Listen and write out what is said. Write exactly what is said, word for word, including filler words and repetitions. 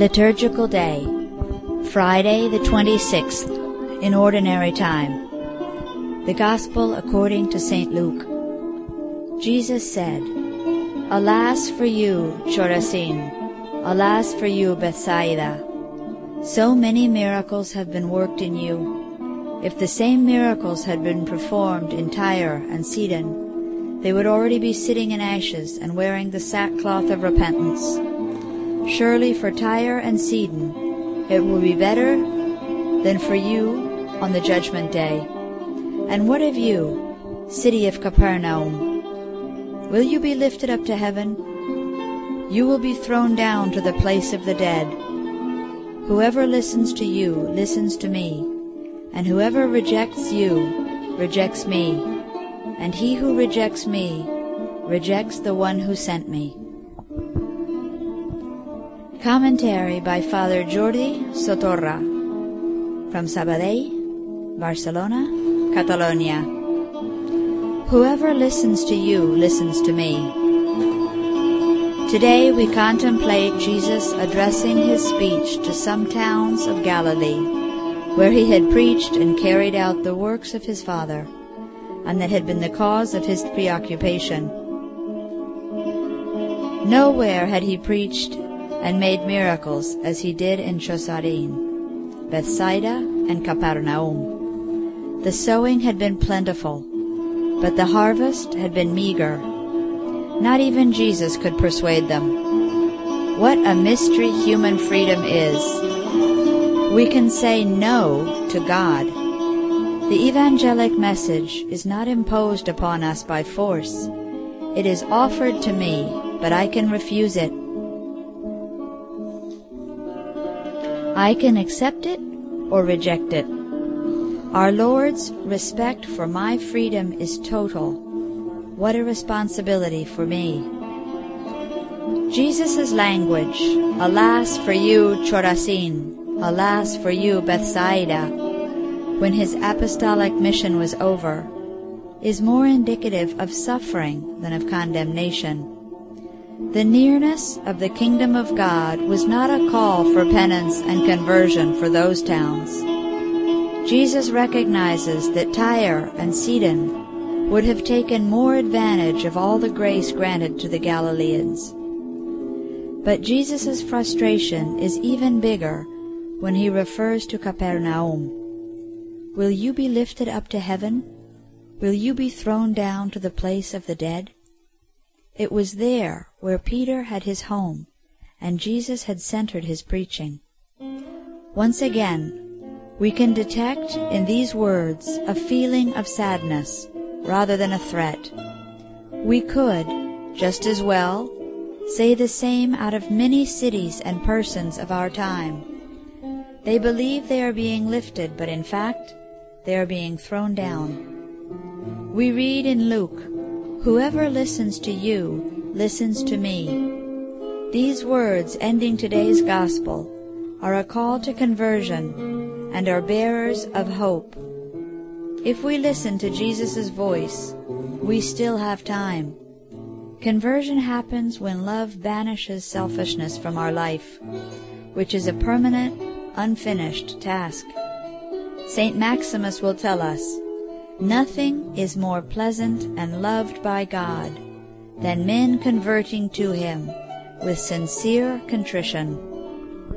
Liturgical Day, Friday the twenty-sixth, in Ordinary Time. The Gospel according to Saint Luke. Jesus said, "Alas for you, Chorazin! Alas for you, Bethsaida! So many miracles have been worked in you. If the same miracles had been performed in Tyre and Sidon, they would already be sitting in ashes and wearing the sackcloth of repentance. Surely for Tyre and Sidon it will be better than for you on the judgment day. And what of you, city of Capernaum? Will you be lifted up to heaven? You will be thrown down to the place of the dead. Whoever listens to you listens to me, and whoever rejects you rejects me, and he who rejects me rejects the one who sent me." Commentary by Father Jordi Sotorra from Sabadell, Barcelona, Catalonia. Whoever listens to you listens to me. Today we contemplate Jesus addressing his speech to some towns of Galilee, where he had preached and carried out the works of his Father, and that had been the cause of his preoccupation. Nowhere had he preached and made miracles as he did in Chorazin, Bethsaida, and Capernaum. The sowing had been plentiful, but the harvest had been meager. Not even Jesus could persuade them. What a mystery human freedom is! We can say no to God. The evangelic message is not imposed upon us by force. It is offered to me, but I can refuse it. I can accept it or reject it. Our Lord's respect for my freedom is total. What a responsibility for me. Jesus' language, "Alas for you, Chorazin! Alas for you, Bethsaida!" when his apostolic mission was over, is more indicative of suffering than of condemnation. The nearness of the kingdom of God was not a call for penance and conversion for those towns. Jesus recognizes that Tyre and Sidon would have taken more advantage of all the grace granted to the Galileans. But Jesus' frustration is even bigger when he refers to Capernaum. Will you be lifted up to heaven? Will you be thrown down to the place of the dead? It was there where Peter had his home, and Jesus had centered his preaching. Once again, we can detect in these words a feeling of sadness rather than a threat. We could, just as well, say the same out of many cities and persons of our time. They believe they are being lifted, but in fact, they are being thrown down. We read in Luke, "Whoever listens to you listens to me." These words ending today's Gospel are a call to conversion and are bearers of hope. If we listen to Jesus' voice, we still have time. Conversion happens when love banishes selfishness from our life, which is a permanent, unfinished task. Saint Maximus will tell us, "Nothing is more pleasant and loved by God than men converting to him with sincere contrition."